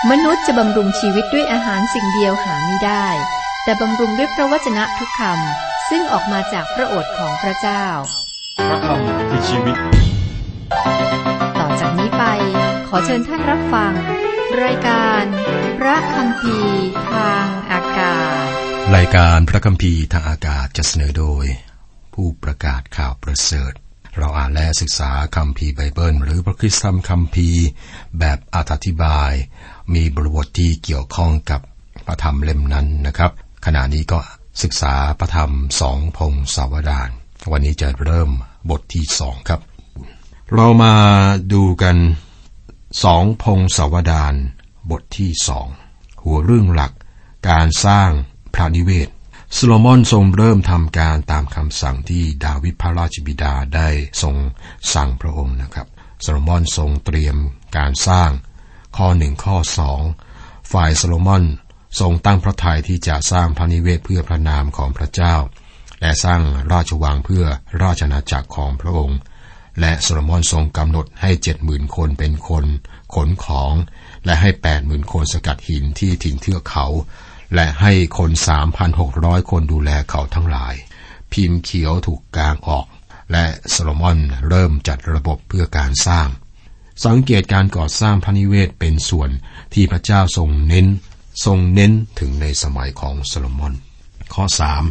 มนุษย์จะบำรุงชีวิตด้วยอาหารสิ่งเดียวหาไม่ได้แต่บำรุงด้วยพระวจนะทุกคำซึ่งออกมาจากพระโอษฐ์ของพระเจ้าพระคำคือชีวิตต่อจากนี้ไปขอเชิญท่านรับฟังรายการพระคัมภีร์ทางอากาศรายการพระคัมภีร์ทางอากาศจะเสนอโดยผู้ประกาศข่าวประเสริฐเราอ่านและศึกษาคัมภีร์ไบเบิลหรือพระคริสตธรรมคัมภีร์แบบอธิบายมีบริบทที่เกี่ยวข้องกับพระธรรมเล่มนั้นนะครับขณะนี้ก็ศึกษาพระธรรม2 พงศาวดารวันนี้จะเริ่มบทที่2ครับเรามาดูกัน2 พงศาวดารบทที่2หัวเรื่องหลักการสร้างพระนิเวศโซโลมอนทรงเริ่มทำการตามคำสั่งที่ดาวิดพระราชบิดาได้ทรงสั่งพระองค์นะครับโซโลมอนทรงเตรียมการสร้างข้อ1ข้อ2ฝ่ายโซโลมอนทรงตั้งพระทัยที่จะสร้างพระนิเวศเพื่อพระนามของพระเจ้าและสร้างราชวังเพื่อราชอาณาจักรของพระองค์และโซโลมอนทรงกำหนดให้ 70,000 คนเป็นคนขนของและให้ 80,000 คนสกัดหินที่ถิ่นเทือกเขาและให้คน 3,600 คนดูแลเขาทั้งหลายพิมพ์เขียวถูกกางออกและโซโลมอนเริ่มจัดระบบเพื่อการสร้างสังเกตการก่อสร้างพระนิเวศเป็นส่วนที่พระเจ้าทรงเน้นถึงในสมัยของโซโลมอนข้อ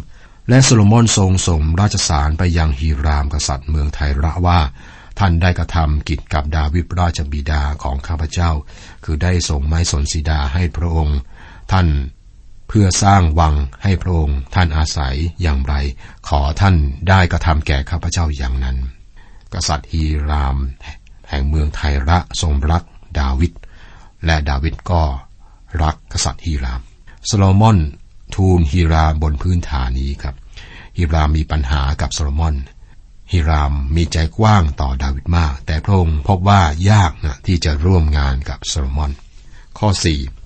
3และโซโลมอนทรงส่งราชสารไปยังฮีรามกษัตริย์เมืองไทระว่าท่านได้กระทำกิจกับดาวิดราชบิดาของข้าพเจ้าคือได้ส่งไม้สนสีดาให้พระองค์ท่านเพื่อสร้างวังให้พระองค์ท่านอาศัยอย่างไรขอท่านได้กระทำแก่ข้าพเจ้าอย่างนั้นกษัตริย์ฮีรามแห่งเมืองไทระทรงรักดาวิดและดาวิดก็รักกษัตริย์ฮีรามโซโลมอนทูลฮีรามบนพื้นฐานนี้ครับฮีรามมีปัญหากับโซโลมอนฮีรามมีใจกว้างต่อดาวิดมากแต่พระองค์พบว่ายากที่จะร่วมงานกับโซโลมอนข้อ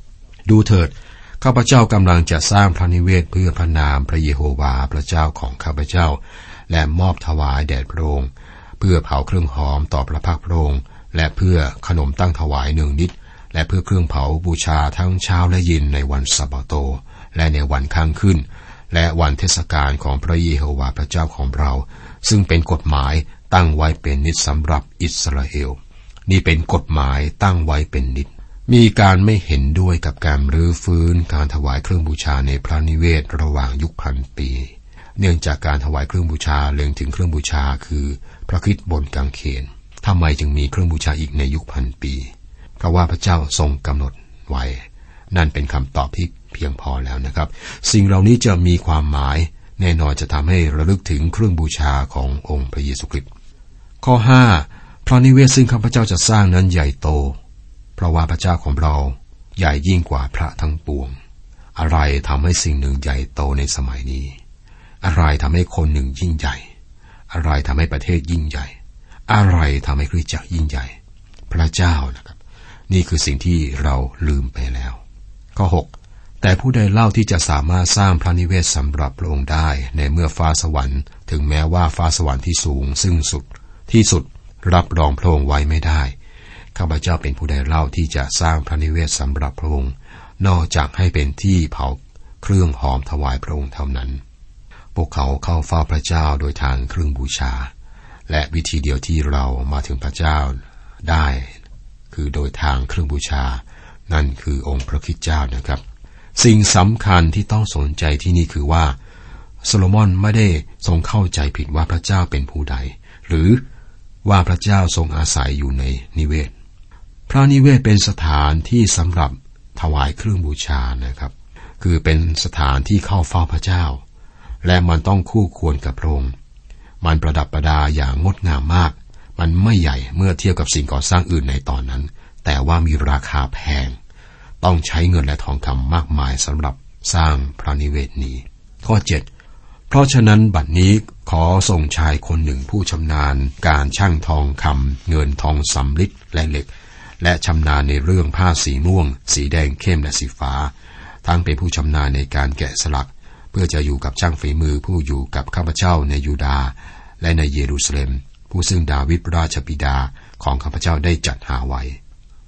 4ดูเถิดข้าพเจ้ากำลังจะสร้างพระนิเวศเพื่อพระนามพระเยโฮวาห์พระเจ้าของข้าพเจ้าและมอบถวายแด่พระองค์เพื่อเผาเครื่องหอมต่อพระพักตร์พระองค์และเพื่อขนมตั้งถวาย1 นิดและเพื่อเครื่องเผาบูชาทั้งเช้าและเย็นในวันสะบาโตและในวันข้างขึ้นและวันเทศกาลของพระเยโฮวาห์พระเจ้าของเราซึ่งเป็นกฎหมายตั้งไว้เป็นนิจสำหรับอิสราเอลนี่เป็นกฎหมายตั้งไว้เป็นนิจมีการไม่เห็นด้วยกับการรื้อฟื้นการถวายเครื่องบูชาในพระนิเวศระหว่างยุคพันปีเนื่องจากการถวายเครื่องบูชาเล็งถึงเครื่องบูชาคือพระคริสต์บนกางเขนทำไมจึงมีเครื่องบูชาอีกในยุคพันปีเพราะว่าพระเจ้าทรงกำหนดไว้นั่นเป็นคำตอบที่เพียงพอแล้วนะครับสิ่งเหล่านี้จะมีความหมายแน่นอนจะทำให้ระลึกถึงเครื่องบูชาขององค์พระเยซูคริสต์ข้อ5พระนิเวศซึ่งข้าพเจ้าจะสร้างนั้นใหญ่โตเพราะว่าพระเจ้าของเราใหญ่ยิ่งกว่าพระทั้งปวงอะไรทำให้สิ่งหนึ่งใหญ่โตในสมัยนี้อะไรทำให้คนหนึ่งยิ่งใหญ่อะไรทำให้ประเทศยิ่งใหญ่อะไรทำให้คริสตจักรยิ่งใหญ่พระเจ้านะครับนี่คือสิ่งที่เราลืมไปแล้วข้อ6แต่ผู้ใดเล่าที่จะสามารถสร้างพระนิเวศสำหรับพระองค์ได้ในเมื่อฟ้าสวรรค์ถึงแม้ว่าฟ้าสวรรค์ที่สูงซึ่งที่สุดรับรองพระองค์ไว้ไม่ได้ข้าพเจ้าเป็นผู้ใดเล่าที่จะสร้างพระนิเวศสำหรับพระองค์นอกจากให้เป็นที่เผาเครื่องหอมถวายพระองค์เท่านั้นพวกเขาเข้าเฝ้าพระเจ้าโดยทางเครื่องบูชาและวิธีเดียวที่เรามาถึงพระเจ้าได้คือโดยทางเครื่องบูชานั่นคือองค์พระคริสต์เจ้านะครับสิ่งสำคัญที่ต้องสนใจที่นี่คือว่าโซโลมอนไม่ได้ทรงเข้าใจผิดว่าพระเจ้าเป็นผู้ใดหรือว่าพระเจ้าทรงอาศัยอยู่ในนิเวศพระนิเวศเป็นสถานที่สำหรับถวายเครื่องบูชานะครับคือเป็นสถานที่เข้าเฝ้าพระเจ้าและมันต้องคู่ควรกับพระองค์มันประดับประดาอย่างงดงามมากมันไม่ใหญ่เมื่อเทียบกับสิ่งก่อสร้างอื่นในตอนนั้นแต่ว่ามีราคาแพงต้องใช้เงินและทองคำมากมายสำหรับสร้างพระนิเวศนี้ข้อ7เพราะฉะนั้นบัดนี้ขอส่งชายคนหนึ่งผู้ชำนาญการช่างทองคำเงินทองสำริดและเหล็กและชำนาญในเรื่องผ้าสีม่วงสีแดงเข้มและสีฟ้าทั้งเป็นผู้ชำนาญในการแกะสลักเพื่อจะอยู่กับช่างฝีมือผู้อยู่กับข้าพเจ้าในยูดาห์และในเยรูซาเล็มผู้ซึ่งดาวิดราชบิดาของข้าพเจ้าได้จัดหาไว้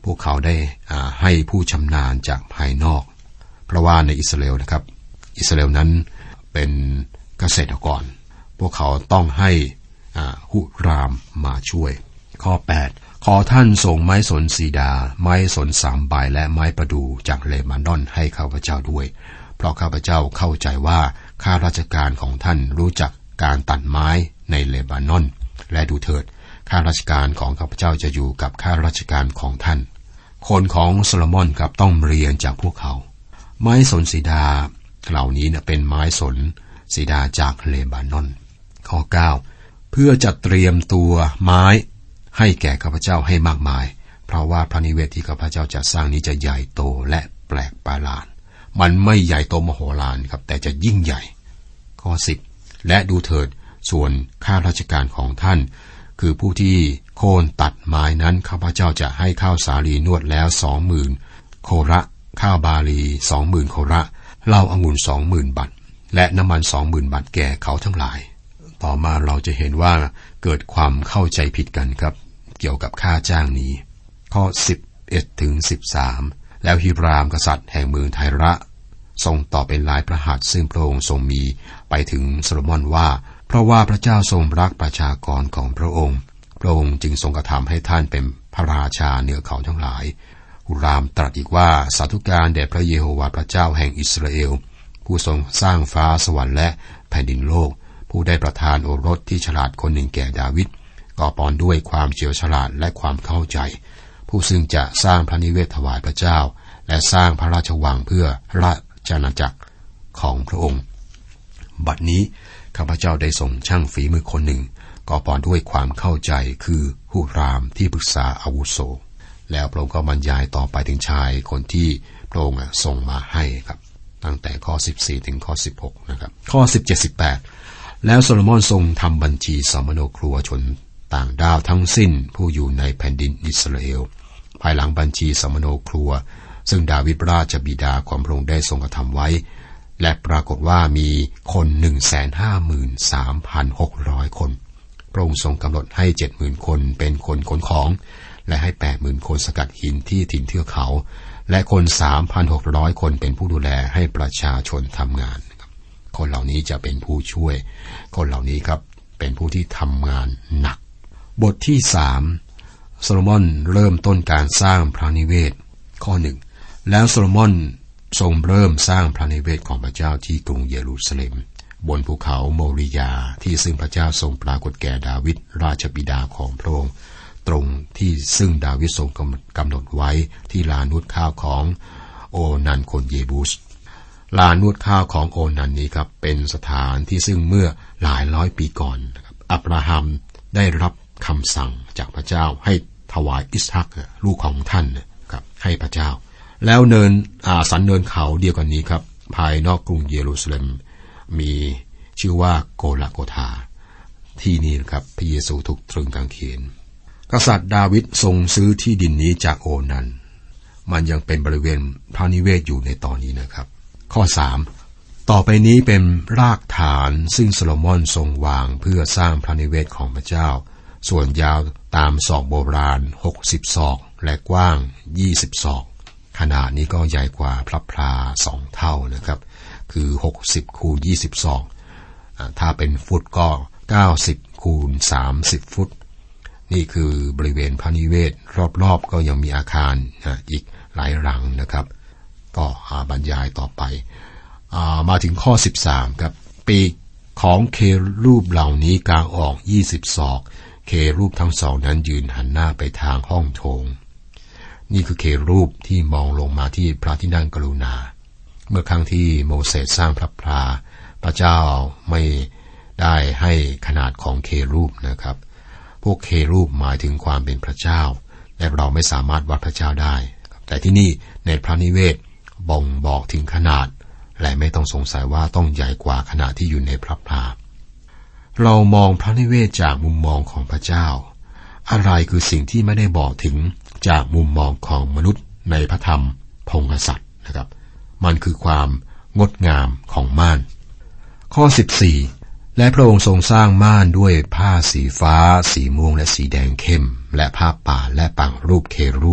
พวกเขาได้ให้ผู้ชำนาญจากภายนอกเพราะว่าในอิสราเอลนะครับอิสราเอลนั้นเป็นเกษตรกรพวกเขาต้องให้หุรามมาช่วยข้อ8ขอท่านส่งไม้สนซีดาไม้สน3 ใบและไม้ประดู่จากเลบานอนให้ข้าพเจ้าด้วยเพราะข้าพเจ้าเข้าใจว่าข้าราชการของท่านรู้จักการตัดไม้ในเลบานอนและดูเถิดข้าราชการของข้าพเจ้าจะอยู่กับข้าราชการของท่านคนของโซโลมอนครับต้องเรียนจากพวกเขาไม้สนซีดาเหล่านี้เป็นไม้สนซีดาจากเลบานอนข้อ9เพื่อจัดเตรียมตัวไม้ให้แก่ข้าพเจ้าให้มากมายเพราะว่าพระนิเวศที่ข้าพเจ้าจะสร้างนี้จะใหญ่โตและแปลกประหลาดมันไม่ใหญ่โตมโหฬารครับแต่จะยิ่งใหญ่ข้อ10และดูเถิดส่วนข้าราชการของท่านคือผู้ที่โค่นตัดไม้นั้นข้าพเจ้าจะให้ข้าวสาลีนวดแล้ว 20,000 โคระข้าวบาลี 20,000 โคระเหล้าองุ่น 20,000 บัตรและน้ำมัน 20,000 บัตรแก่เขาทั้งหลายต่อมาเราจะเห็นว่าเกิดความเข้าใจผิดกันครับเกี่ยวกับค่าจ้างนี้ข้อ11ถึง13แล้วฮิรามกษัตริย์แห่งเมืองไทระทรงตอบเป็นลายพระหัตถ์ซึ่งพระองค์ทรงมีไปถึงโซโลมอนว่าเพราะว่าพระเจ้าทรงรักประชากรของพระองค์จึงทรงกระทำให้ท่านเป็นพระราชาเหนือเขาทั้งหลายฮิรามตรัสอีกว่าสาธุการแด่พระเยโฮวาห์พระเจ้าแห่งอิสราเอลผู้ทรงสร้างฟ้าสวรรค์และแผ่นดินโลกผู้ได้ประทานโอรสที่ฉลาดคนหนึ่งแก่ดาวิดก่อปอนด้วยความเฉลียวฉลาดและความเข้าใจผู้ซึ่งจะสร้างพระนิเวศถวายพระเจ้าและสร้างพระราชวังเพื่อราชอาณาจักรของพระองค์บัดนี้ข้าพเจ้าได้ส่งช่างฝีมือคนหนึ่งก่อปอนด้วยความเข้าใจคือหุรามที่ปรึกษาอาวุโสแล้วพระองค์ก็บรรยายต่อไปถึงชายคนที่พระองค์ส่งมาให้ครับตั้งแต่ข้อ14ถึงข้อ16นะครับข้อ17-18แล้วโซโลมอนทรงทำบัญชีสมโนครัวชนต่างดาวทั้งสิ้นผู้อยู่ในแผ่นดินอิสราเอลภายหลังบัญชีสมโนครัวซึ่งดาวิดราชบิดาของพระองค์ได้ทรงกระทำไว้และปรากฏว่ามีคน 153,600 คนพระองค์ทรงกำหนดให้ 70,000 คนเป็นคนขนของและให้ 80,000 คนสกัดหินที่ถิ่นเทือกเขาและคน 3,600 คนเป็นผู้ดูแลให้ประชาชนทำงานคนเหล่านี้จะเป็นผู้ช่วยคนเหล่านี้ครับเป็นผู้ที่ทำงานหนักบทที่3โซโลมอนเริ่มต้นการสร้างพระนิเวศข้อ1แล้วโซโลมอนทรงเริ่มสร้างพระนิเวศของพระเจ้าที่กรุงเยรูซาเล็มบนภูเขาโมริยาที่ซึ่งพระเจ้าทรงปรากฏแก่ดาวิดราชบิดาของพระองค์ตรงที่ซึ่งดาวิดทรงกำหนดไว้ที่ลานนวดข้าวของโอนันคนเยบูสลานนวดข้าวของโอนันนี้ครับเป็นสถานที่ซึ่งเมื่อหลายร้อยปีก่อนอับราฮัมได้รับคำสั่งจากพระเจ้าให้ถวายอิสฮักลูกของท่านครับให้พระเจ้าแล้วสันเนินเขาเดียวกันนี้ครับภายนอกกรุงเยรูซาเล็มมีชื่อว่าโกลาโกธาที่นี่ครับพระเยซูถูกตรึงกางเขนกษัตริย์ดาวิดทรงซื้อที่ดินนี้จากโอนันมันยังเป็นบริเวณพระนิเวศอยู่ในตอนนี้นะครับข้อ3ต่อไปนี้เป็นรากฐานซึ่งโซโลมอนทรงวางเพื่อสร้างพระนิเวศของพระเจ้าส่วนยาวตามศอกโบราณ60 ศอกและกว้าง20 ศอกขนาดนี้ก็ใหญ่กว่าพระพลา2 เท่านะครับคือ60 คูณ 20 ศอกถ้าเป็นฟุตก็90 คูณ 30 ฟุตนี่คือบริเวณพระนิเวศรอบๆก็ยังมีอาคารอีกหลายหลังนะครับก็บรรยายต่อไปมาถึงข้อ13ครับปีกของเครูปเหล่านี้กางออก20 ศอกเครูปทั้งสองนั้นยืนหันหน้าไปทางห้องโถงนี่คือเครูปที่มองลงมาที่พระที่นั่งกรุณาเมื่อครั้งที่โมเสสสร้างพระพลาพระเจ้าไม่ได้ให้ขนาดของเครูปนะครับพวกเครูปหมายถึงความเป็นพระเจ้าและเราไม่สามารถวัดพระเจ้าได้แต่ที่นี่ในพระนิเวศบ่งบอกถึงขนาดและไม่ต้องสงสัยว่าต้องใหญ่กว่าขนาดที่อยู่ในพระพลาเรามองพระนิเวศจากมุมมองของพระเจ้าอะไรคือสิ่งที่ไม่ได้บอกถึงจากมุมมองของมนุษย์ในพระธรรมพงศษัตริย์นะครับมันคือความงดงามของม่านข้อ14และพระองค์ทรงสร้างม่านด้วยผ้าสีฟ้าสีม่วงและสีแดงเข้มและผ้าป่านและปังรูปเครูป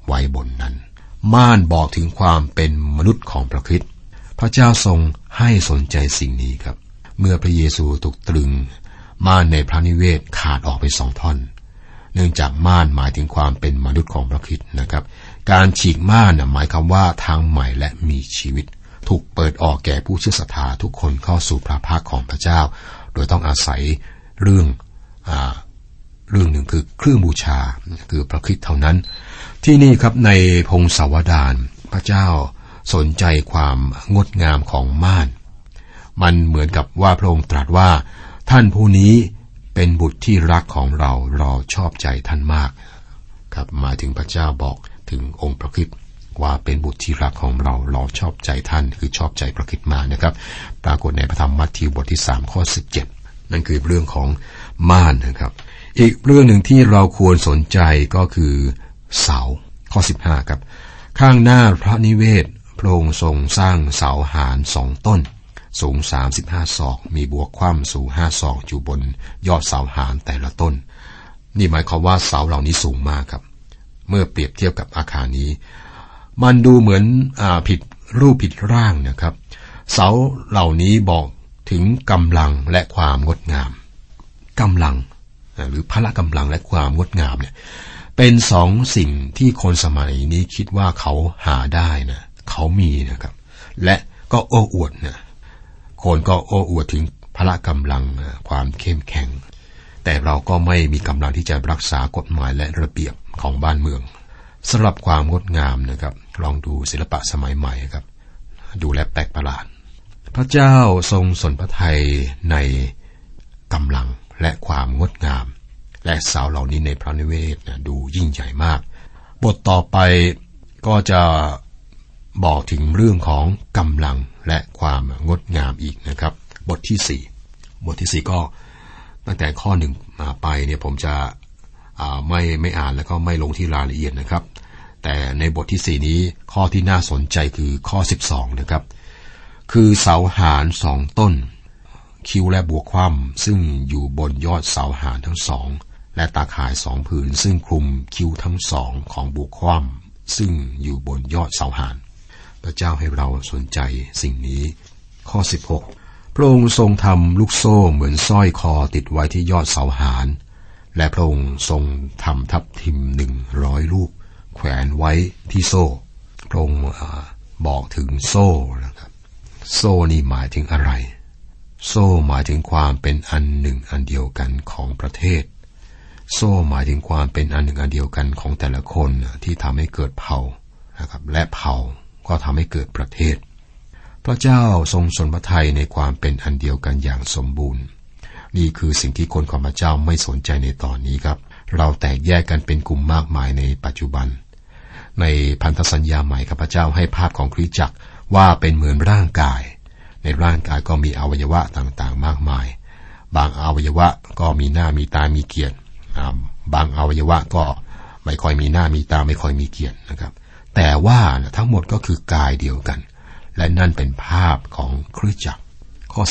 ไว้บนนั้นม่านบอกถึงความเป็นมนุษย์ของพระคริสต์พระเจ้าทรงให้สนใจสิ่งนี้ครับเมื่อพระเยซูถูกตรึงม่านในพระนิเวศขาดออกไป2 ท่อนเนื่องจากม่านหมายถึงความเป็นมนุษย์ของพระคริสต์นะครับการฉีกม่านหมายความว่าทางใหม่และมีชีวิตถูกเปิดออกแก่ผู้เชื่อศรัทธาทุกคนเข้าสู่พระพักของพระเจ้าโดยต้องอาศัยเรื่องหนึ่งคือเครื่องบูชาคือพระคริสต์เท่านั้นที่นี่ครับในพงศาวดารพระเจ้าสนใจความงดงามของม่านมันเหมือนกับว่าพระองค์ตรัสว่าท่านผู้นี้เป็นบุตรที่รักของเราชอบใจท่านมากครับหมายถึงพระเจ้าบอกถึงองค์พระคริสต์ว่าเป็นบุตรที่รักของเราชอบใจท่านคือชอบใจพระคริสต์มากนะครับปรากฏในพระธรรมมัทธิวบทที่3ข้อ17นั่นคือเรื่องของม่านนะครับอีกเรื่องหนึ่งที่เราควรสนใจก็คือเสาข้อ15ครับข้างหน้าพระนิเวศพระองค์ทรงสร้างเสาหาญ2 ต้นสูง35 ศอกมีบัวคว่ำสูง5 ศอกอยู่บนยอดเสาหาญแต่ละต้นนี่หมายความว่าเสาเหล่านี้สูงมากครับเมื่อเปรียบเทียบกับอาคารนี้มันดูเหมือนผิดรูปผิดร่างนะครับเสาเหล่านี้บอกถึงกำลังและความงดงามกำลังหรือพละกำลังและความงดงามเนี่ยเป็น2 สิ่งที่คนสมัยนี้คิดว่าเขาหาได้นะเขามีนะครับและก็โอ้อวดนะคนก็โอ้อวดถึงพละกำลังความเข้มแข็งแต่เราก็ไม่มีกำลังที่จะรักษากฎหมายและระเบียบของบ้านเมืองสำหรับความงดงามนะครับลองดูศิลปะสมัยใหม่ครับดูแลแปลกประหลาดพระเจ้าทรงสนพระทัยในกำลังและความงดงามและเสาเหล่านี้ในพระนิเวศดูยิ่งใหญ่มากบทต่อไปก็จะบอกถึงเรื่องของกำลังและความงดงามอีกนะครับบทที่4ก็ตั้งแต่ข้อ1มาไปเนี่ยผมจะไม่อ่านแล้วก็ไม่ลงที่รายละเอียดนะครับแต่ในบทที่4นี้ข้อที่น่าสนใจคือข้อ12นะครับคือเสาหาญ2 ต้นคิ้วและบัวคว่ำซึ่งอยู่บนยอดเสาหาญทั้ง2และตาข่าย2 ผืนซึ่งคลุมคิ้วทั้ง2ของบัวคว่ำซึ่งอยู่บนยอดเสาหาญพระเจ้าให้เราสนใจสิ่งนี้ข้อ16พระองค์ทรงทำลูกโซ่เหมือนสร้อยคอติดไว้ที่ยอดเสาหาญและพระองค์ทรงทำทับทิม100 ลูกแขวนไว้ที่โซ่พระองค์บอกถึงโซ่นะครับโซ่นี่หมายถึงอะไรโซ่หมายถึงความเป็นอันหนึ่งอันเดียวกันของประเทศโซ่หมายถึงความเป็นอันหนึ่งอันเดียวกันของแต่ละคนที่ทำให้เกิดเผ่านะครับและเผ่าก็ทำให้เกิดประเทศพระเจ้าทรงสนพระทัยในความเป็นอันเดียวกันอย่างสมบูรณ์นี่คือสิ่งที่คนของพระเจ้าไม่สนใจในตอนนี้ครับเราแตกแยกกันเป็นกลุ่มมากมายในปัจจุบันในพันธสัญญาใหม่ข้าพเจ้าให้ภาพของคริสตจักรว่าเป็นเหมือนร่างกายในร่างกายก็มีอวัยวะต่างๆมากมายบางอวัยวะก็มีหน้ามีตามีเกียรติบางอวัยวะก็ไม่ค่อยมีหน้ามีตาไม่ค่อยมีเกียรตินะครับแต่ว่าทั้งหมดก็คือกายเดียวกันและนั่นเป็นภาพของคริสตจักรข้อ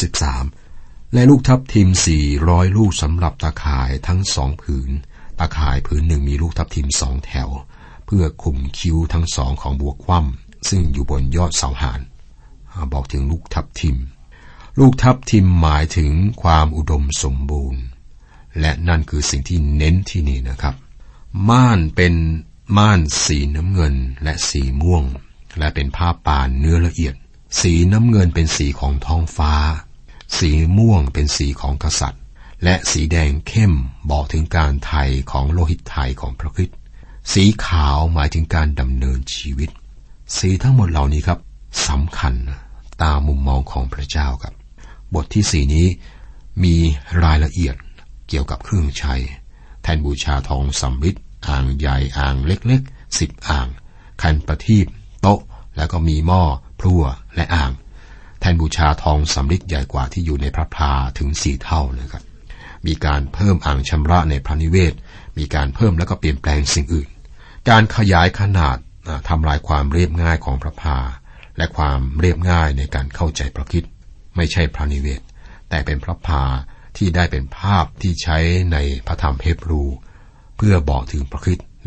13และลูกทับทิม400 ลูกสำหรับตาข่ายทั้ง2 ผืนตาข่ายผืนหนึ่งมีลูกทับทิม2 แถวเพื่อคุมคิ้วทั้ง2ของบัวคว่ำซึ่งอยู่บนยอดเสาหาญบอกถึงลูกทับทิมหมายถึงความอุดมสมบูรณ์และนั่นคือสิ่งที่เน้นที่นี่นะครับม่านเป็นม่านสีน้ำเงินและสีม่วงและเป็นผ้าป่านเนื้อละเอียดสีน้ำเงินเป็นสีของท้องฟ้าสีม่วงเป็นสีของกษัตริย์และสีแดงเข้มบอกถึงการไถ่ของโลหิตไถ่ของพระคริสต์สีขาวหมายถึงการดำเนินชีวิตสีทั้งหมดเหล่านี้ครับสำคัญตามมุมมองของพระเจ้าครับบทที่4นี้มีรายละเอียดเกี่ยวกับเครื่องใช้แทนบูชาทองสำริดอ่างใหญ่อ่างเล็กๆ10 อ่างคันประทีปโต๊ะแล้วก็มีหม้อพลั่วและอ่างแทนบูชาทองสำริดใหญ่กว่าที่อยู่ในพระพลาถึง4 เท่าเลยครับมีการเพิ่มอ่างชำระในพระนิเวศมีการเพิ่มแล้วก็เปลี่ยนแปลงสิ่งอื่นการขยายขนาดทำลายความเรียบง่ายของพระพลาและความเรียบง่ายในการเข้าใจพระคริสต์ไม่ใช่พระนิเวศแต่เป็นพระพลาที่ได้เป็นภาพที่ใช้ในพระธรรมเฮบรูเพื่อบอกถึงพระคริสต์และ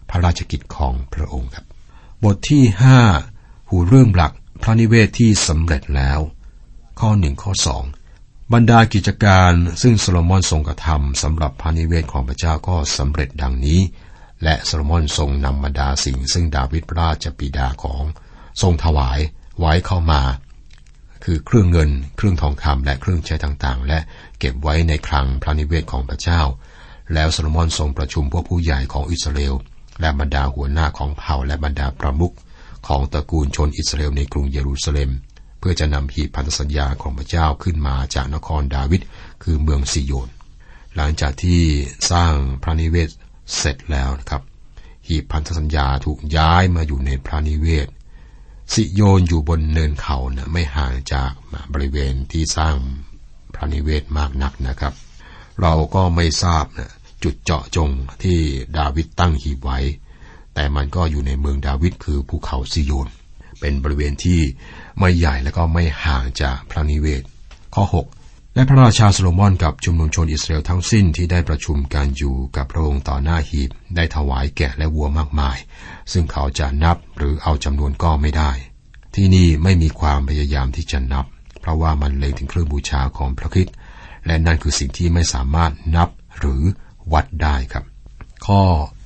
พระราชกิจของพระองค์ครับบทที่5หูเริ่มหลักพระนิเวศที่สำเร็จแล้วข้อ1ข้อ2บรรดากิจการซึ่งโซโลมอนทรงกระทำสำหรับพระนิเวศของพระเจ้าก็สำเร็จดังนี้และโซโลมอนทรงนำบรรดาสิ่งซึ่งดาวิดราชบิดาของทรงถวายไว้เข้ามาคือเครื่องเงินเครื่องทองคำและเครื่องใช้ต่างๆและเก็บไว้ในคลังพระนิเวศของพระเจ้าแล้วโซโลมอนทรงประชุมพวกผู้ใหญ่ของอิสราเอลและบรรดาหัวหน้าของเผ่าและบรรดาประมุขของตระกูลชนอิสราเอลในกรุงเยรูซาเล็มเพื่อจะนำหีบพันธสัญญาของพระเจ้าขึ้นมาจากนครดาวิดคือเมืองซิโยนหลังจากที่สร้างพระนิเวศเสร็จแล้วนะครับหีบพันธสัญญาถูกย้ายมาอยู่ในพระนิเวศซิโยนอยู่บนเนินเขานะไม่ห่างจากบริเวณที่สร้างพระนิเวศมากนักนะครับเราก็ไม่ทราบนะจุดเจาะจงที่ดาวิดตั้งหีบไว้แต่มันก็อยู่ในเมืองดาวิดคือภูเขาซิโยนเป็นบริเวณที่ไม่ใหญ่และก็ไม่ห่างจากพระนิเวศข้อ6และพระราชาโซโลมอนกับชุมนุมชนอิสราเอลทั้งสิ้นที่ได้ประชุมกันอยู่กับพระองค์ต่อหน้าหีบได้ถวายแกะและวัวมากมายซึ่งเขาจะนับหรือเอาจำนวนก็ไม่ได้ที่นี่ไม่มีความพยายามที่จะนับเพราะว่ามันเล็งถึงเครื่องบูชาของพระคริสต์และนั่นคือสิ่งที่ไม่สามารถนับหรือวัดได้ครับข้อ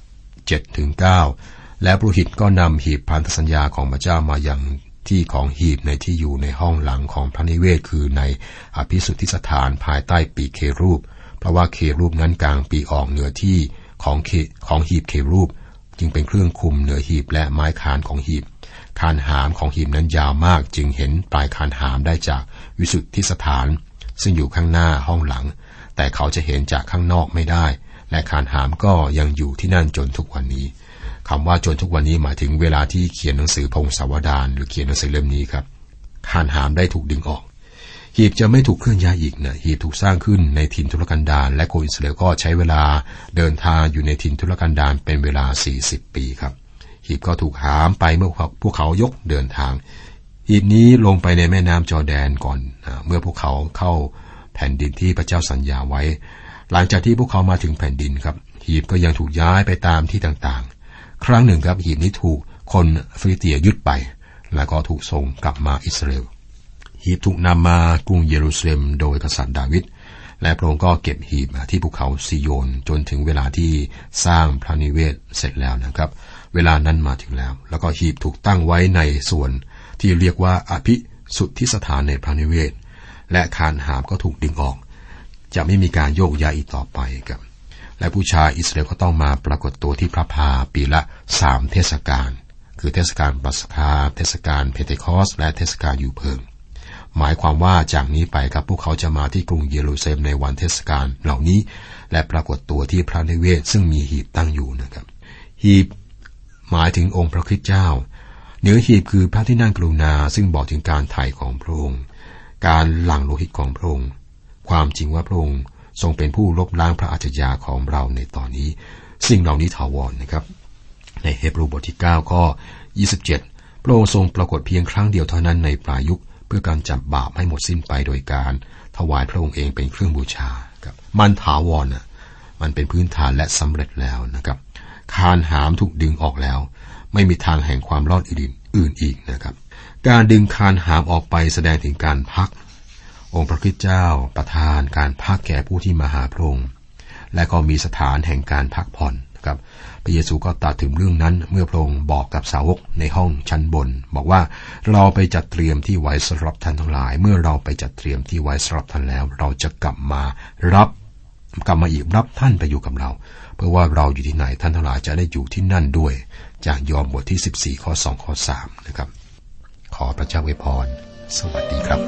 7-9 และปุโรหิตก็นำหีบพันธสัญญาของพระเจ้ามายังที่ของหีบในที่อยู่ในห้องหลังของพระนิเวศคือในอภิสุทธิสถานภายใต้ปีกเครูปเพราะว่าเครูปนั้นกลางปีออกเหนือที่ของหีบเครูปจึงเป็นเครื่องคุมเหนือหีบและไม้คานของหีบคานหามของหีบนั้นยาวมากจึงเห็นปลายคานหามได้จากวิสุทธิสถานซึ่งอยู่ข้างหน้าห้องหลังแต่เขาจะเห็นจากข้างนอกไม่ได้และคานหามก็ยังอยู่ที่นั่นจนทุกวันนี้คำว่าจนทุกวันนี้หมายถึงเวลาที่เขียนหนังสือพงศาวดารหรือเขียนหนังสือเล่มนี้ครับคานหามได้ถูกดึงออกหีบจะไม่ถูกเคลื่อนย้ายอีกนะหีบถูกสร้างขึ้นในถิ่นทุรกันดารและคนอิสราเอลก็ใช้เวลาเดินทางอยู่ในถิ่นทุรกันดารเป็นเวลา40 ปีครับหีบก็ถูกหามไปเมื่อพวกเขายกเดินทางหีบนี้ลงไปในแม่น้ำจอร์แดนก่อนเมื่อพวกเขาเข้าแผ่นดินที่พระเจ้าสัญญาไว้หลังจากที่พวกเขามาถึงแผ่นดินครับหีบก็ยังถูกย้ายไปตามที่ต่างๆครั้งหนึ่งครับหีบนี้ถูกคนฟิลิสเตียยึดไปแล้วก็ถูกส่งกลับมาอิสราเอลหีบถูกนำมากรุงเยรูซาเล็มโดยกษัตริย์ดาวิดและพระองค์ก็เก็บหีบที่ภูเขาซิโยนจนถึงเวลาที่สร้างพระนิเวศเสร็จแล้วนะครับเวลานั้นมาถึงแล้วก็หีบถูกตั้งไว้ในส่วนที่เรียกว่าอภิสุทธิสถานในพระนิเวศและคานหามก็ถูกดึงออกจะไม่มีการโยกย้ายอีกต่อไปครับและผู้ชายอิสราเอลก็ต้องมาปรากฏตัวที่พระพาปีละ3 เทศกาลคือเทศกาลปัสกาเทศกาลเพนเทคอสและเทศกาลยูเพิงหมายความว่าจากนี้ไปครับพวกเขาจะมาที่กรุงเยรูซาเล็มในวันเทศกาลเหล่านี้และปรากฏตัวที่พระนิเวศซึ่งมีหีบตั้งอยู่นะครับหีบหมายถึงองค์พระคริสต์เจ้าเหนือหีบคือพระที่นั่งกรุณาซึ่งบอกถึงการไถ่ของพระองค์การหลั่งโลหิตของพระองค์ความจริงว่าพระองค์ทรงเป็นผู้ลบล้างพระอาชญาของเราในตอนนี้สิ่งเหล่านี้ถาวรนะครับในเฮบรูบทที่9ข้อ27พระองค์ทรงปรากฏเพียงครั้งเดียวเท่านั้นในปลายยุคเพื่อการจับบาปให้หมดสิ้นไปโดยการถวายพระองค์เองเป็นเครื่องบูชาครับมันถาวรมันเป็นพื้นฐานและสำเร็จแล้วนะครับคานหามถูกดึงออกแล้วไม่มีทางแห่งความรอดอื่นอีกนะครับการดึงคานหามออกไปแสดงถึงการพักองค์พระคริสต์เจ้าประทานการพักแก่ผู้ที่มาหาพระองค์และก็มีสถานแห่งการพักผ่อนนะครับพระเยซูก็ตรัสถึงเรื่องนั้นเมื่อพระองค์บอกกับสาวกในห้องชั้นบนบอกว่าเราไปจัดเตรียมที่ไว้สำหรับท่านทั้งหลายเมื่อเราไปจัดเตรียมที่ไว้สำหรับท่านแล้วเราจะกลับมาอีกรับท่านไปอยู่กับเราเพื่อว่าเราอยู่ที่ไหนท่านทั้งหลายจะได้อยู่ที่นั่นด้วยจากยอห์นบทที่14ข้อ2ข้อ3นะครับขอพระเจ้าอวยพรสวัสดีครับ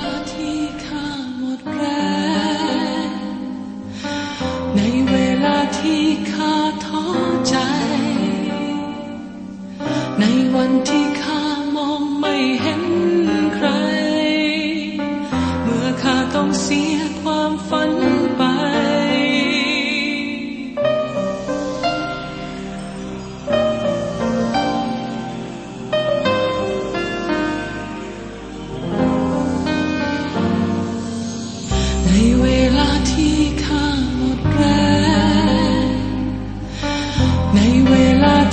ในเวลาที่ข้าท้อใจในวันที่ข้ามองไม่เห็นใครเมื่อข้าต้องเสียความฝันไปในเวลาที่ข้าหมดแรงในเวลา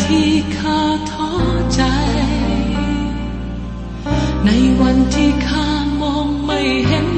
วันที่ข้ามองไม่เห็น